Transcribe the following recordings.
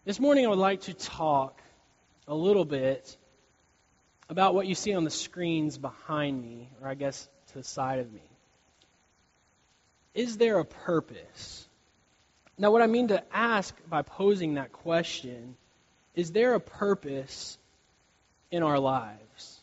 This morning I would like to talk a little bit about what you see on the screens behind me, or I guess to the side of me. Is there a purpose? Now, what I mean to ask by posing that question, is there a purpose in our lives?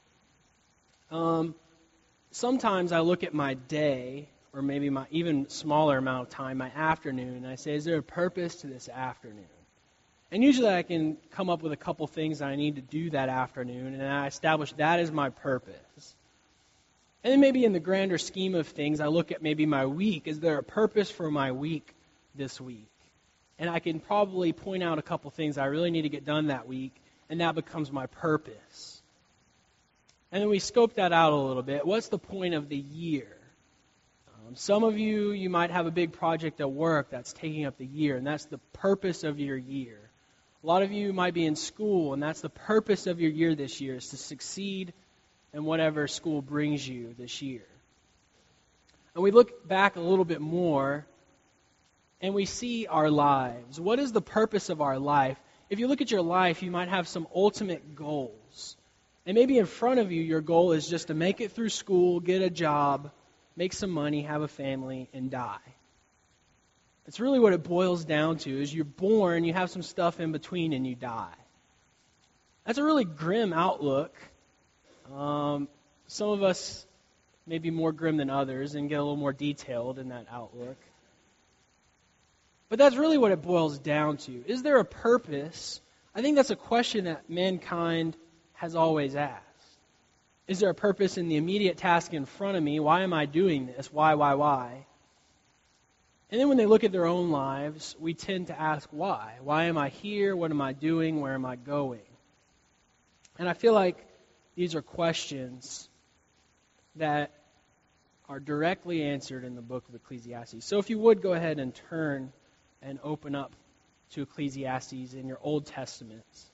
Sometimes I look at my day, or maybe my even smaller amount of time, my afternoon, and I say, is there a purpose to this afternoon? And usually I can come up with a couple things that I need to do that afternoon, and I establish that as my purpose. And then maybe in the grander scheme of things, I look at maybe my week. Is there a purpose for my week this week? And I can probably point out a couple things I really need to get done that week, and that becomes my purpose. And then we scope that out a little bit. What's the point of the year? Some of you might have a big project at work that's taking up the year, and that's the purpose of your year. A lot of you might be in school, and that's the purpose of your year this year, is to succeed in whatever school brings you this year. And we look back a little bit more, and we see our lives. What is the purpose of our life? If you look at your life, you might have some ultimate goals. And maybe in front of you, your goal is just to make it through school, get a job, make some money, have a family, and die. It's really what it boils down to, is you're born, you have some stuff in between, and you die. That's a really grim outlook. Some of us may be more grim than others and get a little more detailed in that outlook. But that's really what it boils down to. Is there a purpose? I think that's a question that mankind has always asked. Is there a purpose in the immediate task in front of me? Why am I doing this? Why? And then when they look at their own lives, we tend to ask why. Why am I here? What am I doing? Where am I going? And I feel like these are questions that are directly answered in the book of Ecclesiastes. So if you would go ahead and turn and open up to Ecclesiastes in your Old Testaments.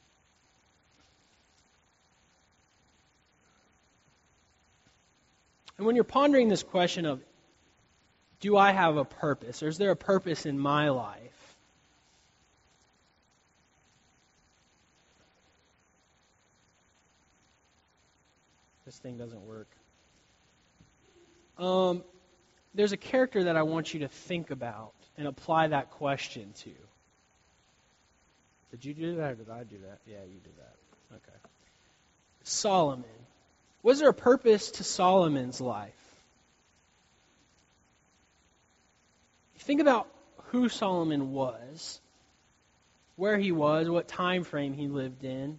And when you're pondering this question of, do I have a purpose, or is there a purpose in my life? This thing doesn't work. There's a character that I want you to think about and apply that question to. Did you do that, or did I do that? Yeah, you did that. Okay. Solomon. Was there a purpose to Solomon's life? Think about who Solomon was, where he was, what time frame he lived in.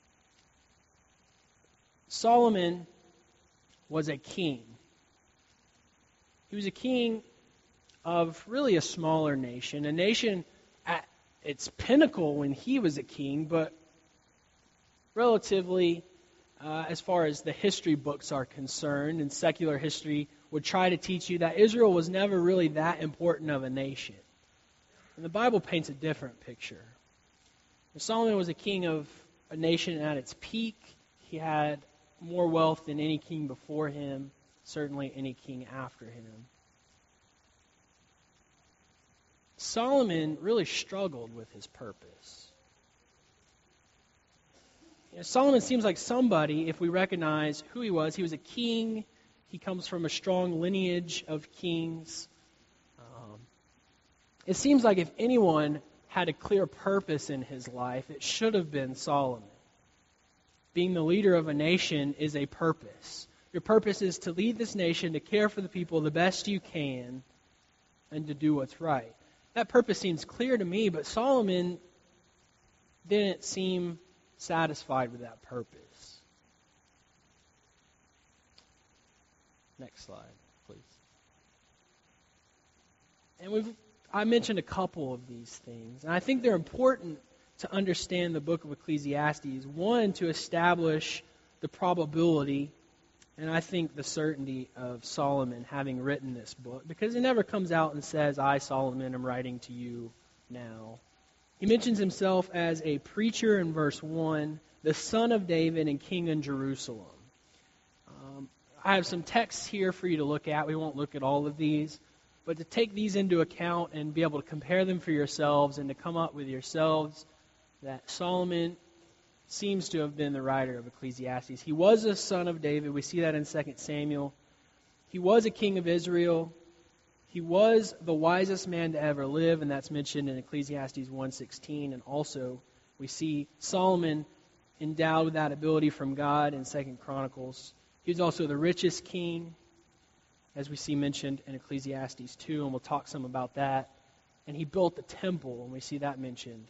Solomon was a king. He was a king of really a smaller nation, a nation at its pinnacle when he was a king, but relatively, as far as the history books are concerned, and secular history would try to teach you that Israel was never really that important of a nation. And the Bible paints a different picture. Solomon was a king of a nation at its peak. He had more wealth than any king before him, certainly any king after him. Solomon really struggled with his purpose. Solomon seems like somebody, if we recognize who he was a king. He comes from a strong lineage of kings. It seems like if anyone had a clear purpose in his life, it should have been Solomon. Being the leader of a nation is a purpose. Your purpose is to lead this nation, to care for the people the best you can, and to do what's right. That purpose seems clear to me, but Solomon didn't seem satisfied with that purpose. Next slide, please. And I mentioned a couple of these things, and I think they're important to understand the book of Ecclesiastes. One, to establish the probability, and I think the certainty of Solomon having written this book, because he never comes out and says, I, Solomon, am writing to you now. He mentions himself as a preacher in verse 1, the son of David and king in Jerusalem. I have some texts here for you to look at. We won't look at all of these. but to take these into account and be able to compare them for yourselves and to come up with yourselves that Solomon seems to have been the writer of Ecclesiastes. He was a son of David. We see that in 2 Samuel. He was a king of Israel. He was the wisest man to ever live, and that's mentioned in Ecclesiastes 1:16. And also, we see Solomon endowed with that ability from God in 2 Chronicles. He was also the richest king, as we see mentioned in Ecclesiastes 2, and we'll talk some about that. And he built the temple, and we see that mentioned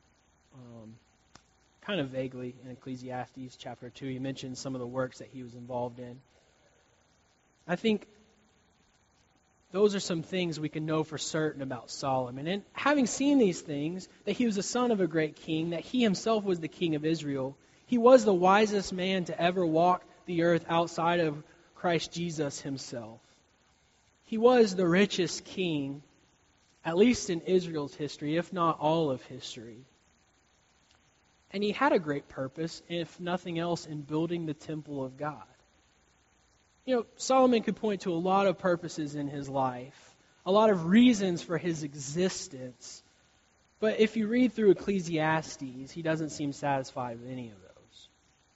kind of vaguely in Ecclesiastes chapter 2. He mentions some of the works that he was involved in. I think those are some things we can know for certain about Solomon. And having seen these things, that he was the son of a great king, that he himself was the king of Israel, he was the wisest man to ever walk the earth outside of Christ Jesus himself. He was the richest king, at least in Israel's history, if not all of history. And he had a great purpose, if nothing else, in building the temple of God. You know, Solomon could point to a lot of purposes in his life, a lot of reasons for his existence. But if you read through Ecclesiastes, he doesn't seem satisfied with any of those.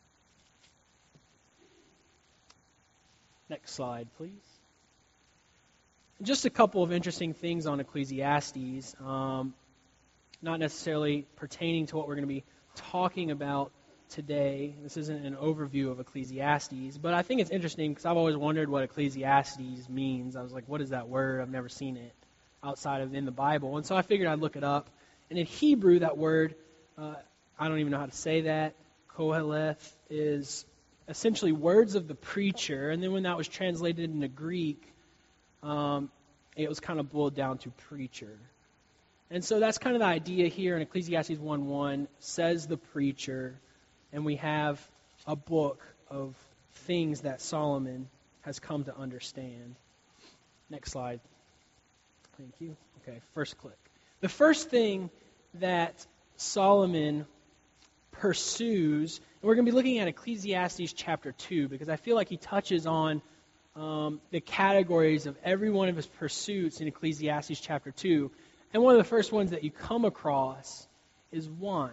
Next slide, please. Just a couple of interesting things on Ecclesiastes, not necessarily pertaining to what we're going to be talking about today. This isn't an overview of Ecclesiastes, but I think it's interesting because I've always wondered what Ecclesiastes means. I was like, what is that word? I've never seen it outside of in the Bible. And so I figured I'd look it up. And in Hebrew, that word, I don't even know how to say that, Koheleth, is essentially words of the preacher. And then when that was translated into Greek, it was kind of boiled down to preacher. And so that's kind of the idea here in Ecclesiastes 1:1, says the preacher, and we have a book of things that Solomon has come to understand. Next slide. Thank you. Okay, first click. The first thing that Solomon pursues, and we're going to be looking at Ecclesiastes chapter 2, because I feel like he touches on the categories of every one of his pursuits in Ecclesiastes chapter 2. And one of the first ones that you come across is wine.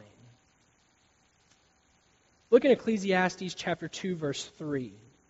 Look at Ecclesiastes chapter 2, verse 3.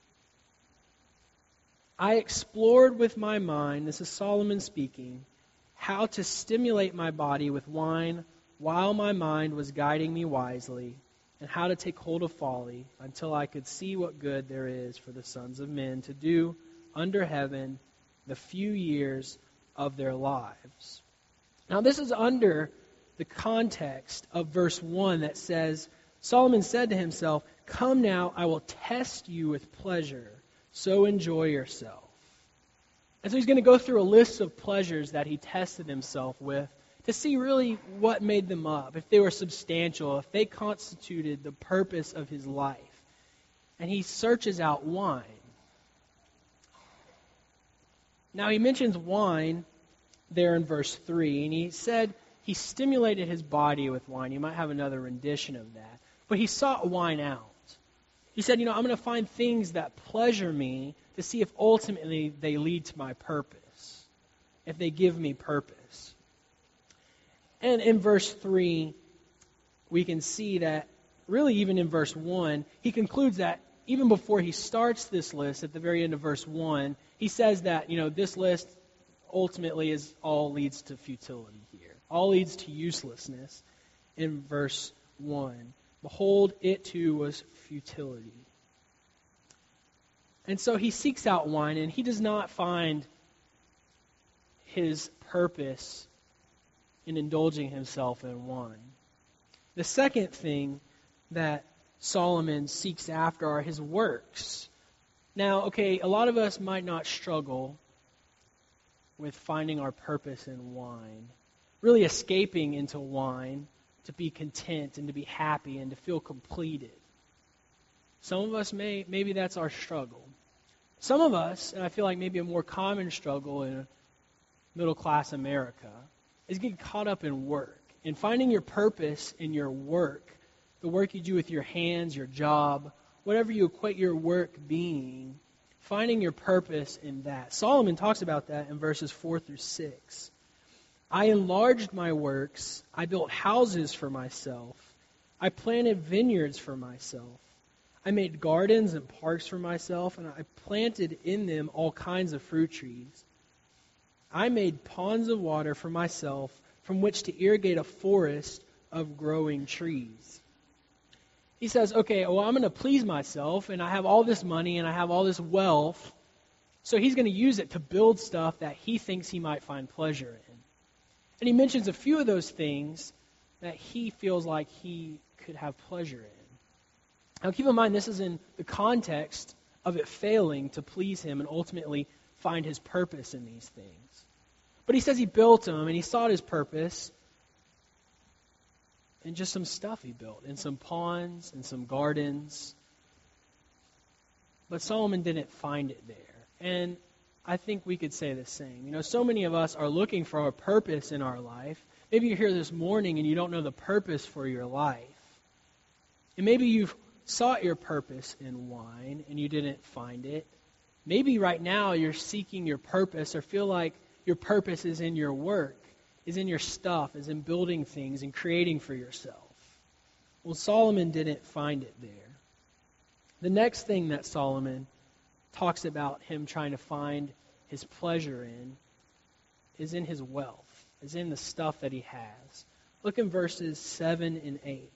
I explored with my mind, this is Solomon speaking, how to stimulate my body with wine while my mind was guiding me wisely, and how to take hold of folly until I could see what good there is for the sons of men to do under heaven the few years of their lives. Now, this is under the context of verse 1 that says, Solomon said to himself, come now, I will test you with pleasure, so enjoy yourself. And so he's going to go through a list of pleasures that he tested himself with to see really what made them up, if they were substantial, if they constituted the purpose of his life. And he searches out wine. Now, he mentions wine there in verse 3, and he said he stimulated his body with wine. You might have another rendition of that. But he sought wine out. He said, I'm going to find things that pleasure me to see if ultimately they lead to my purpose, if they give me purpose. And in verse 3, we can see that, really even in verse 1, he concludes that even before he starts this list, at the very end of verse 1, he says that, this list ultimately all leads to futility here. All leads to uselessness in verse 1. Behold, it too was futility. And so he seeks out wine, and he does not find his purpose in indulging himself in wine. The second thing that Solomon seeks after are his works. Now, a lot of us might not struggle with finding our purpose in wine, really escaping into wine to be content and to be happy and to feel completed. Some of us maybe that's our struggle. Some of us, and I feel like maybe a more common struggle in middle-class America, is getting caught up in work and finding your purpose in your work, the work you do with your hands, your job, whatever you equate your work being, Finding your purpose in that. Solomon talks about that in verses 4 through 6. I enlarged my works. I built houses for myself. I planted vineyards for myself. I made gardens and parks for myself, and I planted in them all kinds of fruit trees. I made ponds of water for myself from which to irrigate a forest of growing trees. He says, okay, well, I'm going to please myself, and I have all this money, and I have all this wealth, so he's going to use it to build stuff that he thinks he might find pleasure in. And he mentions a few of those things that he feels like he could have pleasure in. Now keep in mind, this is in the context of it failing to please him and ultimately find his purpose in these things. But he says he built them, and he sought his purpose in just some stuff he built, in some ponds and some gardens. But Solomon didn't find it there. And I think we could say the same. You know, so many of us are looking for a purpose in our life. Maybe you're here this morning and you don't know the purpose for your life. And maybe you've sought your purpose in wine and you didn't find it. Maybe right now you're seeking your purpose or feel like your purpose is in your work, is in your stuff, is in building things and creating for yourself. Well, Solomon didn't find it there. The next thing that Solomon talks about him trying to find his pleasure in is in his wealth, is in the stuff that he has. Look in verses 7 and 8.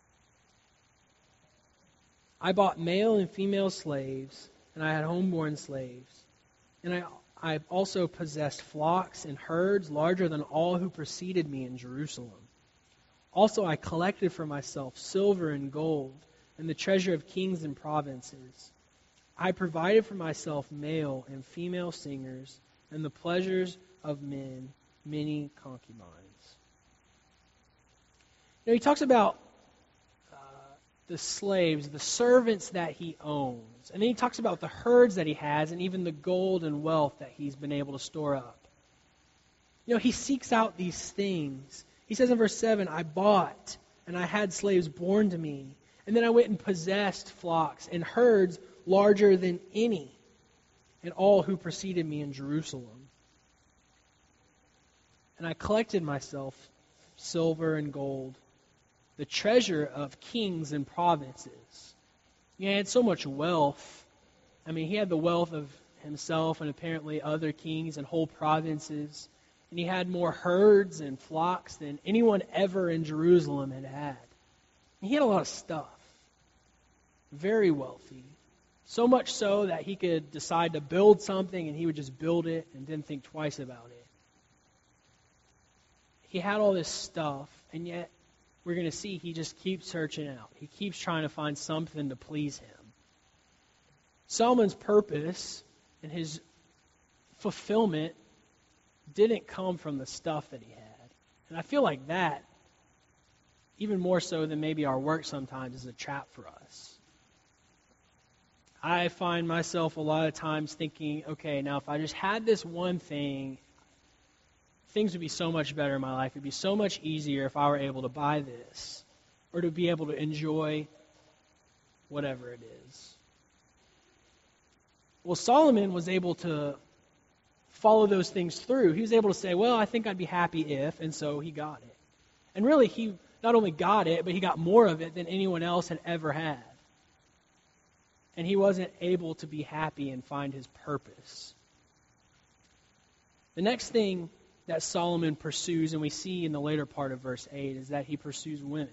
I bought male and female slaves, and I had homeborn slaves. And I also possessed flocks and herds larger than all who preceded me in Jerusalem. Also I collected for myself silver and gold, and the treasure of kings and provinces. I provided for myself male and female singers, and the pleasures of men, many concubines. You know, he talks about the slaves, the servants that he owns. And then he talks about the herds that he has and even the gold and wealth that he's been able to store up. You know, he seeks out these things. He says in verse 7, I bought and I had slaves born to me. And then I went and possessed flocks and herds larger than any, and all who preceded me in Jerusalem. And I collected myself silver and gold, the treasure of kings and provinces. He had so much wealth. I mean, he had the wealth of himself and apparently other kings and whole provinces. And he had more herds and flocks than anyone ever in Jerusalem had had. And he had a lot of stuff. Very wealthy. So much so that he could decide to build something and he would just build it and didn't think twice about it. He had all this stuff, and yet we're going to see he just keeps searching out. He keeps trying to find something to please him. Solomon's purpose and his fulfillment didn't come from the stuff that he had. And I feel like that, even more so than maybe our work sometimes, is a trap for us. I find myself a lot of times thinking, okay, now if I just had this one thing, things would be so much better in my life. It would be so much easier if I were able to buy this or to be able to enjoy whatever it is. Well, Solomon was able to follow those things through. He was able to say, well, I think I'd be happy if, and so he got it. And really, he not only got it, but he got more of it than anyone else had ever had. And he wasn't able to be happy and find his purpose. The next thing that Solomon pursues, and we see in the later part of verse 8, is that he pursues women.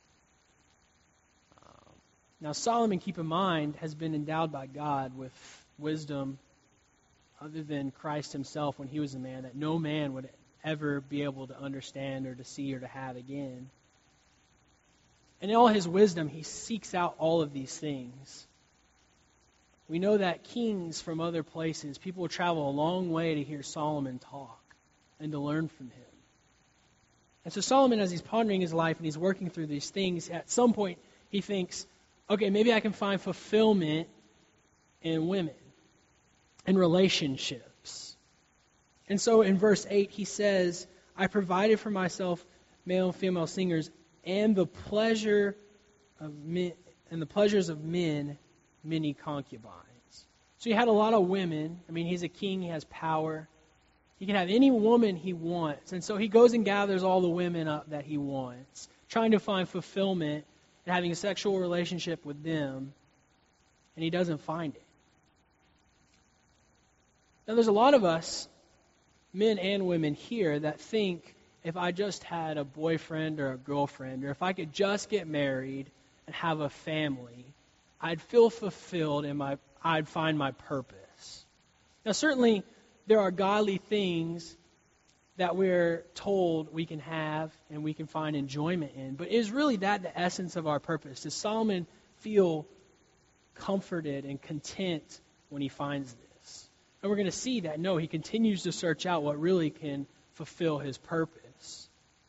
Now Solomon, keep in mind, has been endowed by God with wisdom other than Christ himself when he was a man, that no man would ever be able to understand or to see or to have again. And in all his wisdom, he seeks out all of these things. We know that kings from other places, people will travel a long way to hear Solomon talk and to learn from him. And so Solomon, as he's pondering his life and he's working through these things, at some point he thinks, okay, maybe I can find fulfillment in women, in relationships. And so in verse 8 he says, I provided for myself male and female singers and the pleasure of men, and the pleasures of men, many concubines. So he had a lot of women. I mean, he's a king, he has power. He can have any woman he wants. And so he goes and gathers all the women up that he wants, trying to find fulfillment and having a sexual relationship with them. And he doesn't find it. Now, there's a lot of us, men and women here, that think if I just had a boyfriend or a girlfriend, or if I could just get married and have a family, I'd feel fulfilled and I'd find my purpose. Now, certainly, there are godly things that we're told we can have and we can find enjoyment in. But is really that the essence of our purpose? Does Solomon feel comforted and content when he finds this? And we're going to see that, no, he continues to search out what really can fulfill his purpose.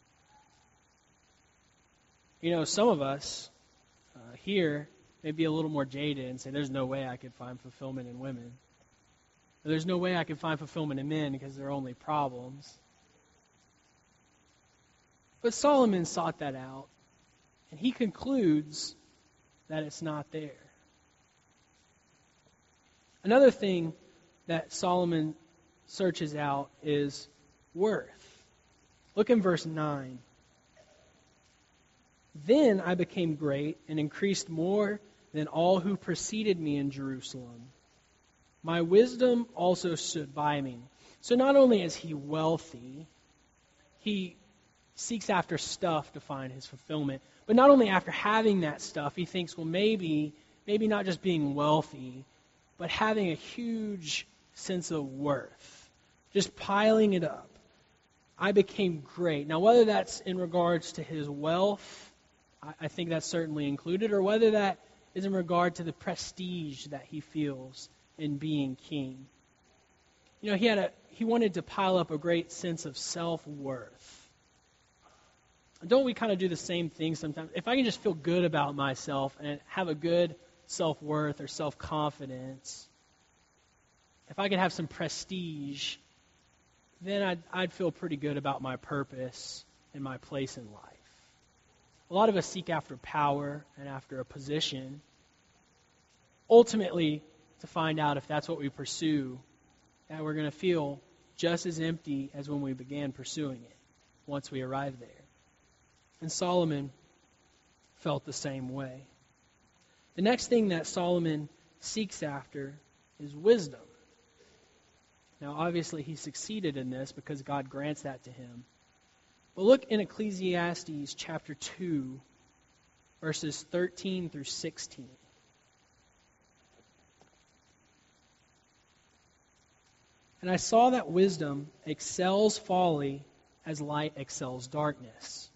You know, some of us here may be a little more jaded and say, there's no way I could find fulfillment in women. There's no way I can find fulfillment in men because they're only problems. But Solomon sought that out, and he concludes that it's not there. Another thing that Solomon searches out is worth. Look in verse 9. Then I became great and increased more than all who preceded me in Jerusalem. My wisdom also stood by me. So not only is he wealthy, he seeks after stuff to find his fulfillment. But not only after having that stuff, he thinks, well, maybe not just being wealthy, but having a huge sense of worth. Just piling it up. I became great. Now, whether that's in regards to his wealth, I think that's certainly included, or whether that is in regard to the prestige that he feels in being king. You know, he wanted to pile up a great sense of self-worth. Don't we kind of do the same thing sometimes? If I can just feel good about myself and have a good self-worth or self-confidence, if I could have some prestige, then I'd feel pretty good about my purpose and my place in life. A lot of us seek after power and after a position, ultimately to find out if that's what we pursue, that we're going to feel just as empty as when we began pursuing it once we arrive there. And Solomon felt the same way. The next thing that Solomon seeks after is wisdom. Now, obviously, he succeeded in this because God grants that to him. But look in Ecclesiastes chapter 2, verses 13 through 16. And I saw that wisdom excels folly as light excels darkness.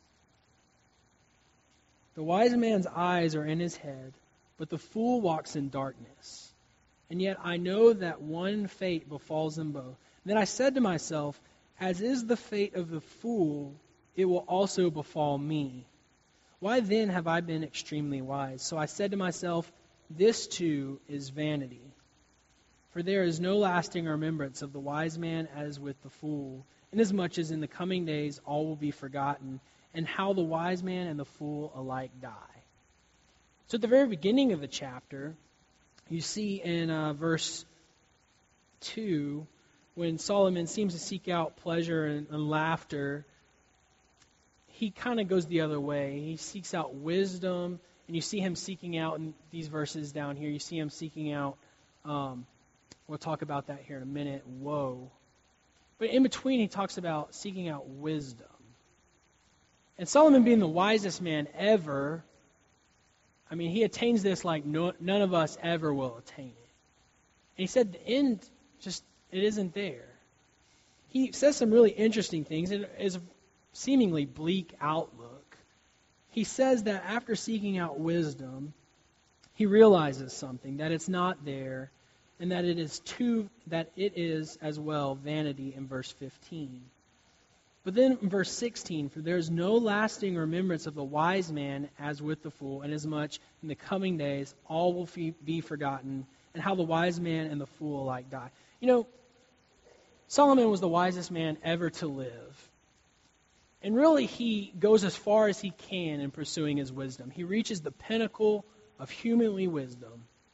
The wise man's eyes are in his head, but the fool walks in darkness. And yet I know that one fate befalls them both. Then I said to myself, as is the fate of the fool, it will also befall me. Why then have I been extremely wise? So I said to myself, this too is vanity. For there is no lasting remembrance of the wise man as with the fool, inasmuch as in the coming days all will be forgotten, and how the wise man and the fool alike die. So at the very beginning of the chapter, you see in verse 2, when Solomon seems to seek out pleasure and laughter, he kind of goes the other way. He seeks out wisdom, and you see him seeking out in these verses down here. You see him seeking out, we'll talk about that here in a minute, woe. But in between, he talks about seeking out wisdom. And Solomon being the wisest man ever, I mean, he attains this like none of us ever will attain it. And he said the end, just, it isn't there. He says some really interesting things. It is a seemingly bleak outlook. He says that after seeking out wisdom, he realizes something, that it's not there, and that it is as well vanity in verse 15. But then in verse 16, for there is no lasting remembrance of the wise man as with the fool, inasmuch in the coming days all will be forgotten, and how the wise man and the fool alike die. You know, Solomon was the wisest man ever to live. And really, he goes as far as he can in pursuing his wisdom. He reaches the pinnacle of humanly wisdom.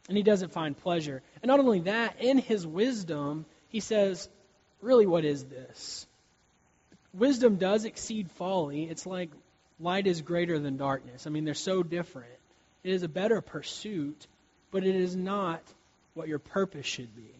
And he doesn't find pleasure. And not only that, in his wisdom, he says, really, what is this? Wisdom does exceed folly. It's like light is greater than darkness. I mean, they're so different. It is a better pursuit, but it is not what your purpose should be.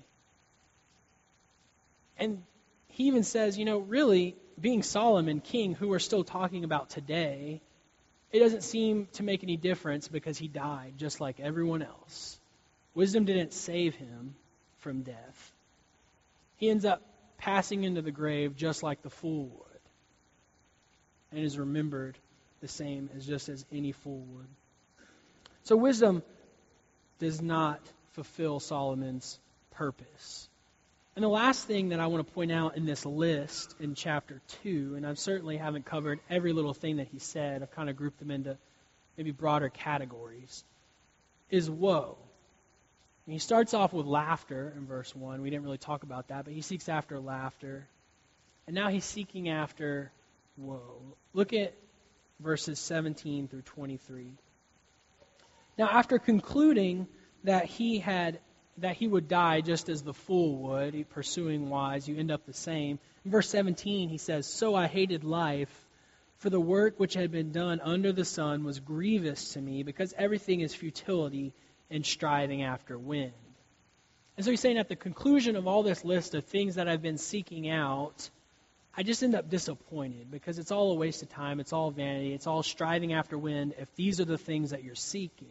And he even says, really, being Solomon, king, who we're still talking about today, it doesn't seem to make any difference because he died just like everyone else. Wisdom didn't save him from death. He ends up passing into the grave just like the fool would, and is remembered the same as just as any fool would. So wisdom does not fulfill Solomon's purpose. And the last thing that I want to point out in this list in chapter 2, and I certainly haven't covered every little thing that he said, I've kind of grouped them into maybe broader categories, is woe. And he starts off with laughter in verse 1. We didn't really talk about that, but he seeks after laughter. And now he's seeking after woe. Look at verses 17 through 23. Now, after concluding that he would die just as the fool would, pursuing wise, you end up the same. In verse 17, he says, "So I hated life, for the work which had been done under the sun was grievous to me, because everything is futility and striving after wind." And so he's saying at the conclusion of all this list of things that I've been seeking out, I just end up disappointed because it's all a waste of time, it's all vanity, it's all striving after wind if these are the things that you're seeking.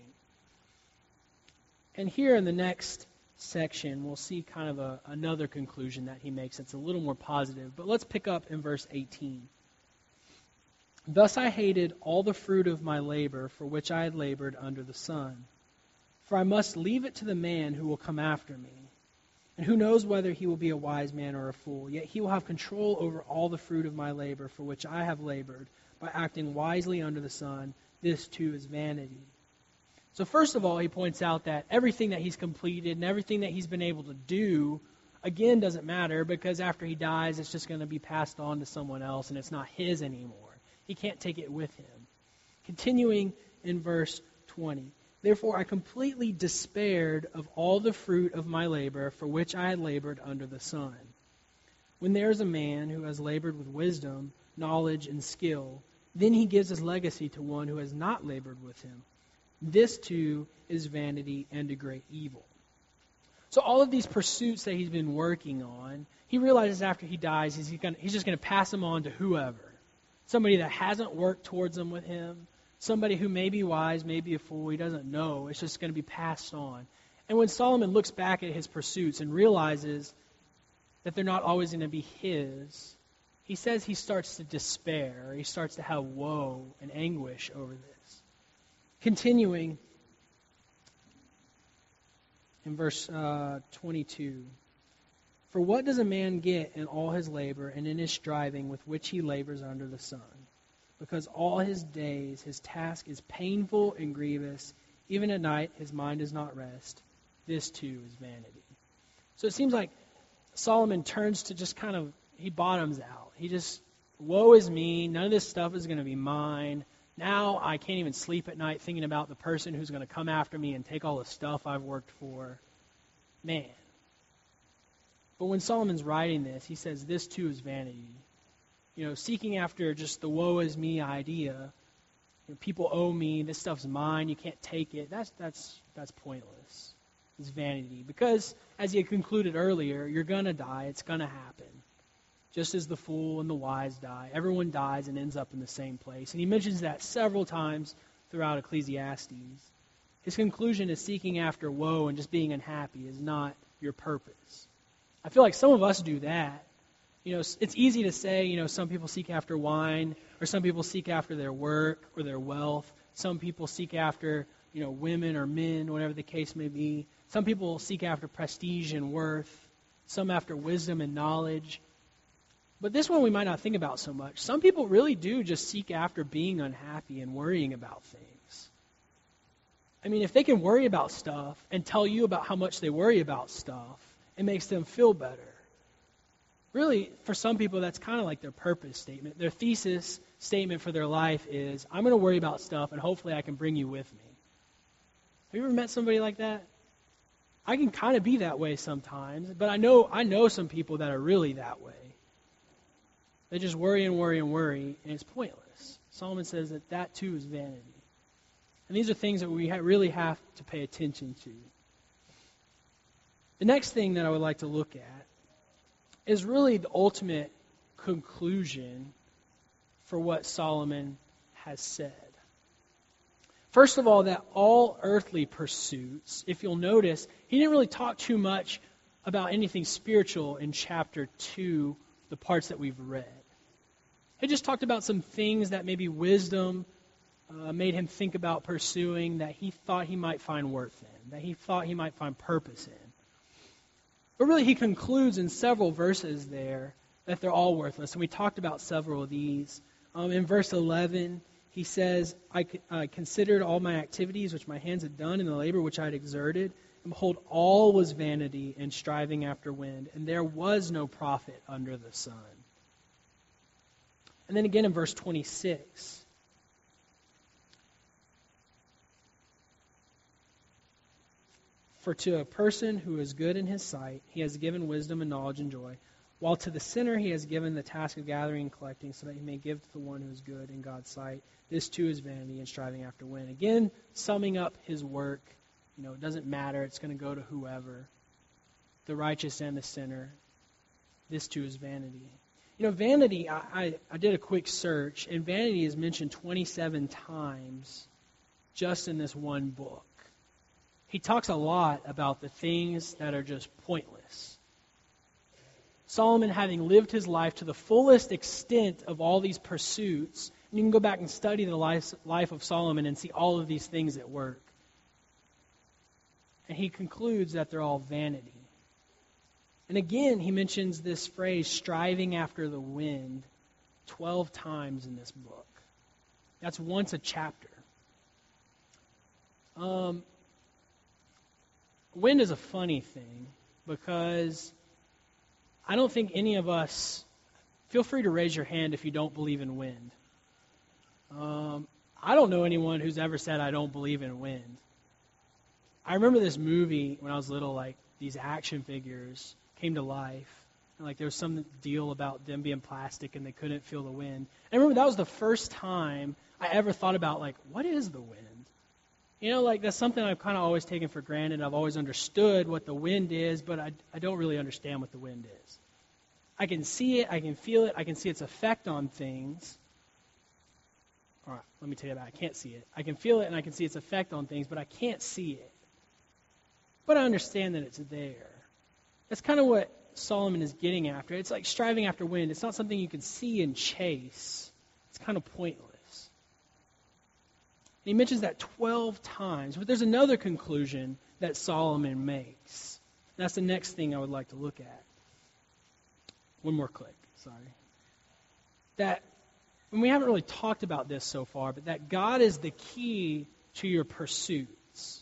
And here in the next section, we'll see kind of another conclusion that he makes that's a little more positive. But let's pick up in verse 18. "Thus I hated all the fruit of my labor for which I had labored under the sun. For I must leave it to the man who will come after me. And who knows whether he will be a wise man or a fool, yet he will have control over all the fruit of my labor for which I have labored, by acting wisely under the sun. This too is vanity." So first of all, he points out that everything that he's completed and everything that he's been able to do, again, doesn't matter, because after he dies, it's just going to be passed on to someone else, and it's not his anymore. He can't take it with him. Continuing in verse 20. "Therefore I completely despaired of all the fruit of my labor for which I had labored under the sun. When there is a man who has labored with wisdom, knowledge, and skill, then he gives his legacy to one who has not labored with him. This too is vanity and a great evil." So all of these pursuits that he's been working on, he realizes after he dies, he's just going to pass them on to whoever. Somebody that hasn't worked towards them with him, somebody who may be wise, may be a fool, he doesn't know. It's just going to be passed on. And when Solomon looks back at his pursuits and realizes that they're not always going to be his, he says he starts to despair. He starts to have woe and anguish over this. Continuing in verse 22. "For what does a man get in all his labor and in his striving with which he labors under the sun? Because all his days his task is painful and grievous. Even at night his mind does not rest. This too is vanity." So it seems like Solomon turns to just he bottoms out. He just, woe is me. None of this stuff is going to be mine. Now I can't even sleep at night thinking about the person who's going to come after me and take all the stuff I've worked for. Man. But when Solomon's writing this, he says this too is vanity. Seeking after just the woe is me idea. People owe me, this stuff's mine, you can't take it. That's pointless. It's vanity. Because, as he had concluded earlier, you're going to die, it's going to happen. Just as the fool and the wise die. Everyone dies and ends up in the same place. And he mentions that several times throughout Ecclesiastes. His conclusion is seeking after woe and just being unhappy is not your purpose. I feel like some of us do that. It's easy to say, some people seek after wine, or some people seek after their work or their wealth. Some people seek after, women or men, whatever the case may be. Some people seek after prestige and worth. Some after wisdom and knowledge. But this one we might not think about so much. Some people really do just seek after being unhappy and worrying about things. I mean, if they can worry about stuff and tell you about how much they worry about stuff, it makes them feel better. Really, for some people, that's kind of like their purpose statement. Their thesis statement for their life is, I'm going to worry about stuff and hopefully I can bring you with me. Have you ever met somebody like that? I can kind of be that way sometimes, but I know some people that are really that way. They just worry and worry and worry, and it's pointless. Solomon says that too is vanity. And these are things that we really have to pay attention to. The next thing that I would like to look at is really the ultimate conclusion for what Solomon has said. First of all, that all earthly pursuits, if you'll notice, he didn't really talk too much about anything spiritual in chapter 2, the parts that we've read. He just talked about some things that maybe wisdom made him think about pursuing, that he thought he might find worth in, that he thought he might find purpose in. But really, he concludes in several verses there that they're all worthless. And we talked about several of these. In verse 11, he says, I considered all my activities which my hands had done and the labor which I had exerted. And behold, all was vanity and striving after wind. And there was no profit under the sun. And then again in verse 26. For to a person who is good in his sight, he has given wisdom and knowledge and joy, while to the sinner he has given the task of gathering and collecting, so that he may give to the one who is good in God's sight. This too is vanity and striving after wind. Again, summing up his work, it doesn't matter. It's going to go to whoever, the righteous and the sinner. This too is vanity. Vanity, I did a quick search, and vanity is mentioned 27 times just in this one book. He talks a lot about the things that are just pointless. Solomon, having lived his life to the fullest extent of all these pursuits, and you can go back and study the life of Solomon and see all of these things at work. And he concludes that they're all vanity. And again, he mentions this phrase, striving after the wind, 12 times in this book. That's once a chapter. Wind is a funny thing because I don't think any of us, feel free to raise your hand if you don't believe in wind. I don't know anyone who's ever said, I don't believe in wind. I remember this movie when I was little, like these action figures came to life. And like there was some deal about them being plastic and they couldn't feel the wind. And I remember that was the first time I ever thought about, like, what is the wind? That's something I've kind of always taken for granted. I've always understood what the wind is, but I don't really understand what the wind is. I can see it, I can feel it, I can see its effect on things. All right, let me tell you that. I can't see it. I can feel it and I can see its effect on things, but I can't see it. But I understand that it's there. That's kind of what Solomon is getting after. It's like striving after wind. It's not something you can see and chase. It's kind of pointless. And he mentions that 12 times. But there's another conclusion that Solomon makes. That's the next thing I would like to look at. One more click, sorry. And we haven't really talked about this so far, but that God is the key to your pursuits.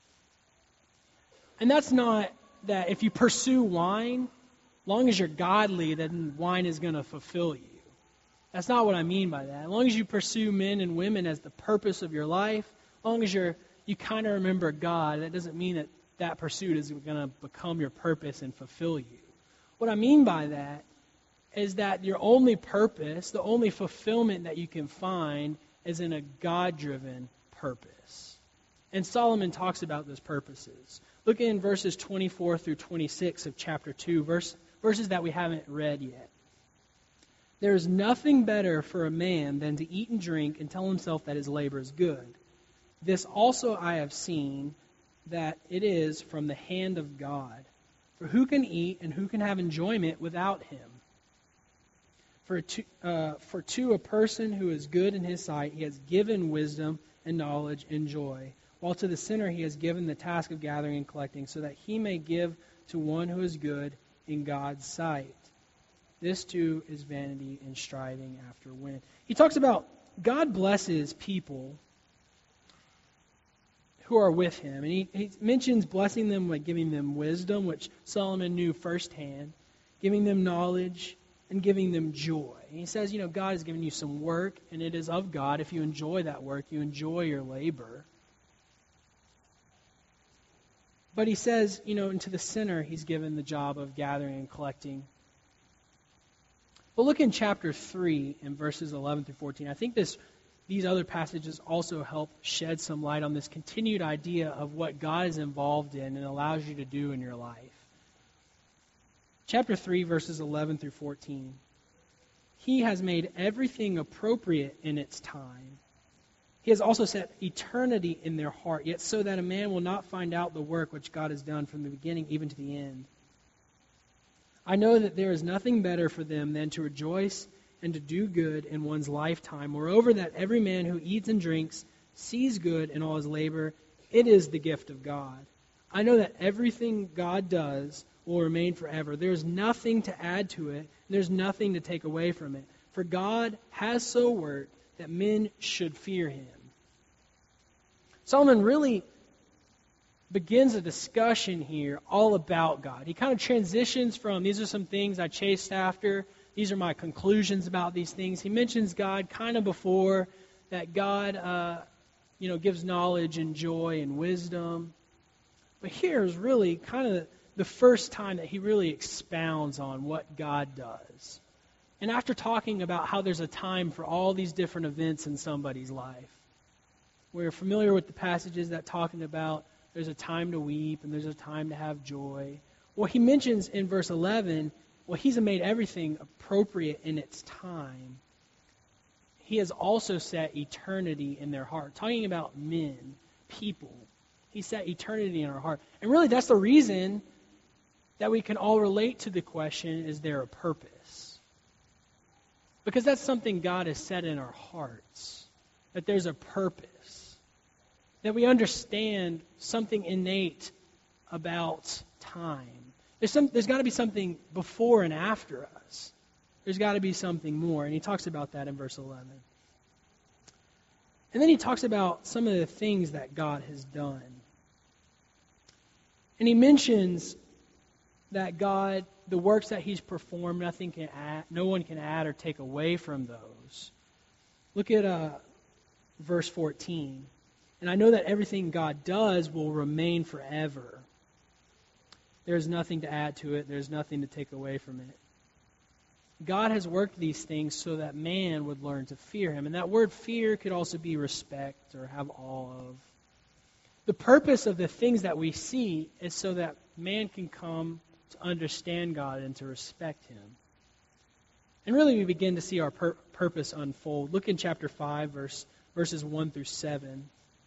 And that's not that if you pursue wine, long as you're godly, then wine is going to fulfill you. That's not what I mean by that. As long as you pursue men and women as the purpose of your life, as long as you kind of remember God, that doesn't mean that pursuit is going to become your purpose and fulfill you. What I mean by that is that your only purpose, the only fulfillment that you can find is in a God-driven purpose. And Solomon talks about those purposes. Look in verses 24 through 26 of chapter 2, verses that we haven't read yet. There is nothing better for a man than to eat and drink and tell himself that his labor is good. This also I have seen, that it is from the hand of God. For who can eat and who can have enjoyment without him? For to a person who is good in his sight, he has given wisdom and knowledge and joy. While to the sinner he has given the task of gathering and collecting, so that he may give to one who is good in God's sight. This too is vanity and striving after wind. He talks about God blesses people who are with him. And he mentions blessing them by giving them wisdom, which Solomon knew firsthand, giving them knowledge, and giving them joy. And he says, God has given you some work, and it is of God. If you enjoy that work, you enjoy your labor. But he says, and to the sinner, he's given the job of gathering and collecting. But look in chapter 3 in verses 11 through 14. I think these other passages also help shed some light on this continued idea of what God is involved in and allows you to do in your life. Chapter 3, verses 11 through 14. He has made everything appropriate in its time. He has also set eternity in their heart, yet so that a man will not find out the work which God has done from the beginning even to the end. I know that there is nothing better for them than to rejoice and to do good in one's lifetime. Moreover, that every man who eats and drinks sees good in all his labor. It is the gift of God. I know that everything God does will remain forever. There is nothing to add to it, and there's nothing to take away from it. For God has so worked that men should fear him. Solomon really begins a discussion here all about God. He kind of transitions from, these are some things I chased after, these are my conclusions about these things. He mentions God kind of before, that God gives knowledge and joy and wisdom. But here is really kind of the first time that he really expounds on what God does. And after talking about how there's a time for all these different events in somebody's life, we're familiar with the passages that talking about there's a time to weep and there's a time to have joy. Well, he mentions in verse 11, he's made everything appropriate in its time. He has also set eternity in their heart. Talking about men, people. He set eternity in our heart. And really that's the reason that we can all relate to the question, is there a purpose? Because that's something God has set in our hearts. That there's a purpose. That we understand something innate about time. There's got to be something before and after us. There's got to be something more. And he talks about that in verse 11. And then he talks about some of the things that God has done. And he mentions that God, the works that he's performed, no one can add or take away from those. Look at verse 14. And I know that everything God does will remain forever. There's nothing to add to it. There's nothing to take away from it. God has worked these things so that man would learn to fear him. And that word fear could also be respect or have awe of. The purpose of the things that we see is so that man can come to understand God and to respect him. And really we begin to see our purpose unfold. Look in chapter 5, verses 1 through 7.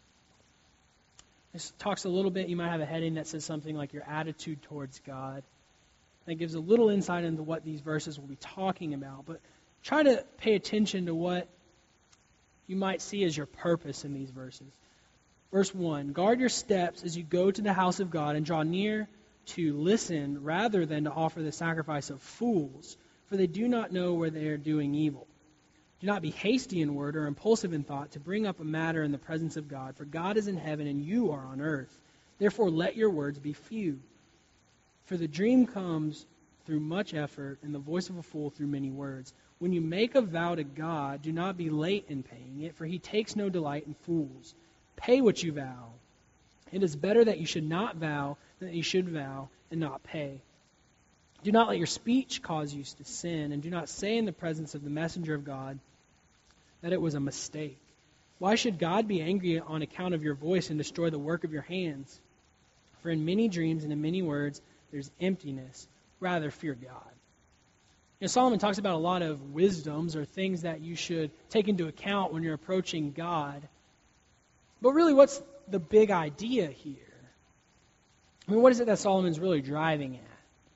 This talks a little bit, you might have a heading that says something like your attitude towards God. That gives a little insight into what these verses will be talking about. But try to pay attention to what you might see as your purpose in these verses. Verse 1, guard your steps as you go to the house of God and draw near to listen rather than to offer the sacrifice of fools, for they do not know where they are doing evil. Do not be hasty in word or impulsive in thought to bring up a matter in the presence of God, for God is in heaven and you are on earth. Therefore let your words be few. For the dream comes through much effort, and the voice of a fool through many words. When you make a vow to God, do not be late in paying it, for he takes no delight in fools. Pay what you vow. It is better that you should not vow than that you should vow and not pay. Do not let your speech cause you to sin, and do not say in the presence of the messenger of God that it was a mistake. Why should God be angry on account of your voice and destroy the work of your hands? For in many dreams and in many words there's emptiness. Rather fear God. Solomon talks about a lot of wisdoms or things that you should take into account when you're approaching God. But really, what's the big idea here? I mean, what is it that Solomon's really driving at?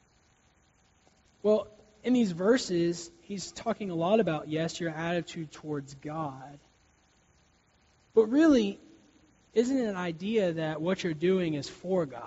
Well, in these verses, he's talking a lot about, yes, your attitude towards God. But really, isn't it an idea that what you're doing is for God?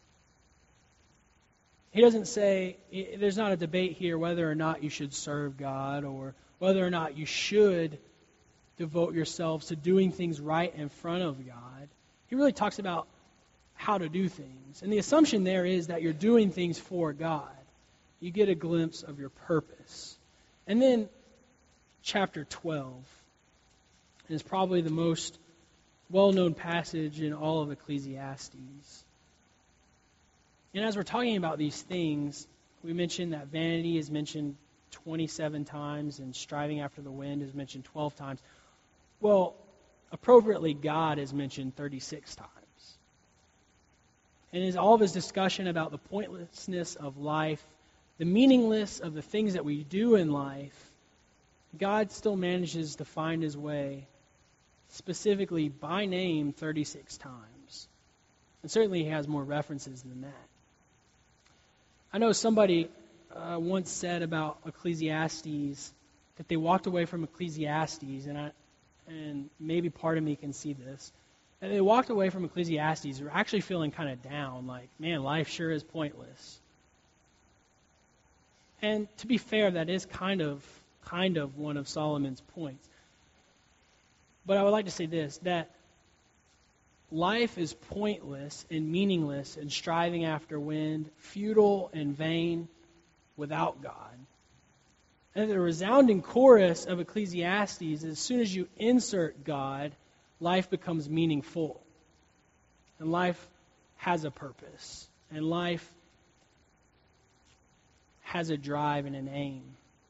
He doesn't say, there's not a debate here whether or not you should serve God or whether or not you should devote yourselves to doing things right in front of God. He really talks about how to do things. And the assumption there is that you're doing things for God. You get a glimpse of your purpose. And then chapter 12 is probably the most well-known passage in all of Ecclesiastes. And as we're talking about these things, we mentioned that vanity is mentioned 27 times and striving after the wind is mentioned 12 times. Well, appropriately, God is mentioned 36 times. And in all of his discussion about the pointlessness of life, the meaningless of the things that we do in life, God still manages to find his way, specifically by name, 36 times. And certainly he has more references than that. I know somebody once said about Ecclesiastes that they walked away from Ecclesiastes, and maybe part of me can see this. And they walked away from Ecclesiastes, they were actually feeling kind of down, like, man, life sure is pointless. And to be fair, that is kind of one of Solomon's points. But I would like to say this, that life is pointless and meaningless and striving after wind, futile and vain without God. And the resounding chorus of Ecclesiastes is as soon as you insert God, life becomes meaningful. And life has a purpose. And life has a drive and an aim.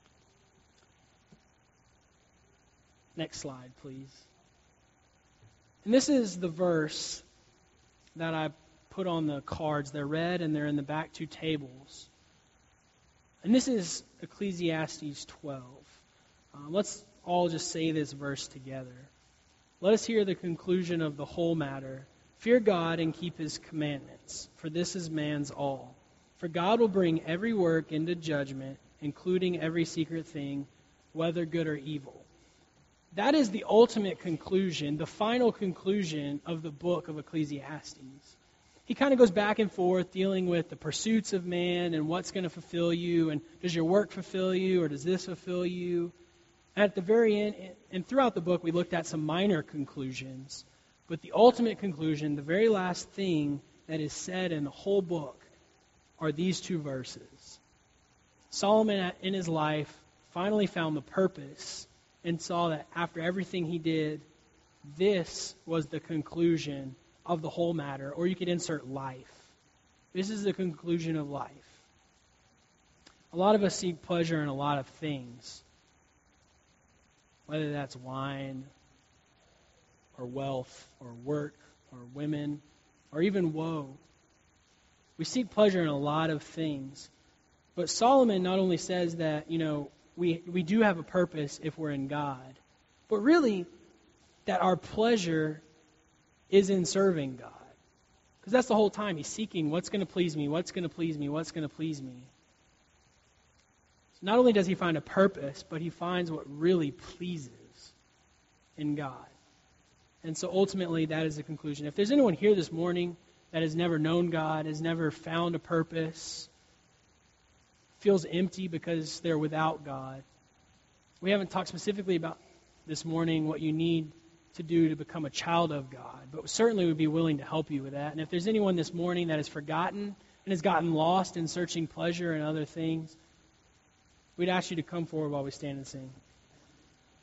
Next slide, please. And this is the verse that I put on the cards. They're red and they're in the back two tables. And this is Ecclesiastes 12. Let's all just say this verse together. Let us hear the conclusion of the whole matter. Fear God and keep his commandments, for this is man's all. For God will bring every work into judgment, including every secret thing, whether good or evil. That is the ultimate conclusion, the final conclusion of the book of Ecclesiastes. He kind of goes back and forth dealing with the pursuits of man and what's going to fulfill you, and does your work fulfill you, or does this fulfill you? And at the very end, and throughout the book, we looked at some minor conclusions, but the ultimate conclusion, the very last thing that is said in the whole book, are these two verses. Solomon, in his life, finally found the purpose and saw that after everything he did, this was the conclusion of the whole matter. Or you could insert life. This is the conclusion of life. A lot of us seek pleasure in a lot of things. Whether that's wine, or wealth, or work, or women, or even woe. We seek pleasure in a lot of things. But Solomon not only says that, we do have a purpose if we're in God, but really that our pleasure is in serving God. Because that's the whole time. He's seeking what's going to please me, what's going to please me, what's going to please me. So not only does he find a purpose, but he finds what really pleases in God. And so ultimately that is the conclusion. If there's anyone here this morning that has never known God, has never found a purpose, feels empty because they're without God. We haven't talked specifically about this morning what you need to do to become a child of God, but certainly would be willing to help you with that. And if there's anyone this morning that has forgotten and has gotten lost in searching pleasure and other things, we'd ask you to come forward while we stand and sing.